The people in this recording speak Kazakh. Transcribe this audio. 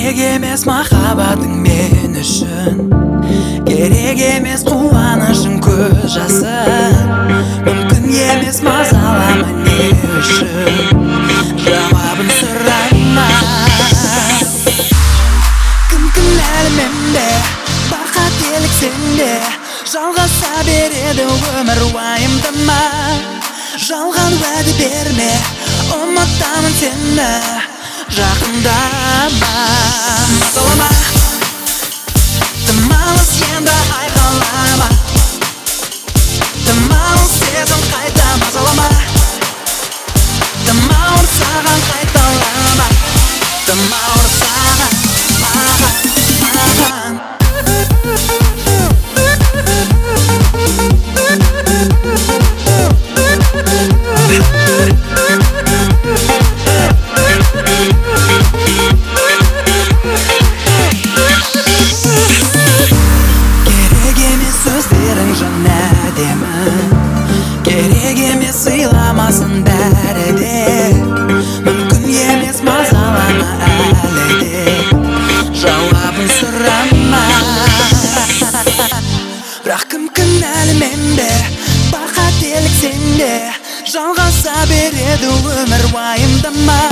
Керек емес махаббатың мен үшін, керек емес қуанышың көз жасың. Мүмкін емес мазалама не үшін, жауабын сұрама. Кім кінәлі менде, бар қателік сенде. Жалғаса береді өмір уайымдама. Жалған уәде берме, ұмытамын сені жақындама. Мазалама, тым алыс енді айқайлама. Тым алыс сезім қайта мазалама. Тым ауыр саған қайталама. Тым ауыр саған, маған. Сөздерің жан әдемі, керек емес сыйламасын бәрі де. Мүмкін емес мазалама әлі де, жауабын сұрама. Бірақ кім кінәлі менде, бар қателік сенде. Жалғаса береді өмір уайымдама.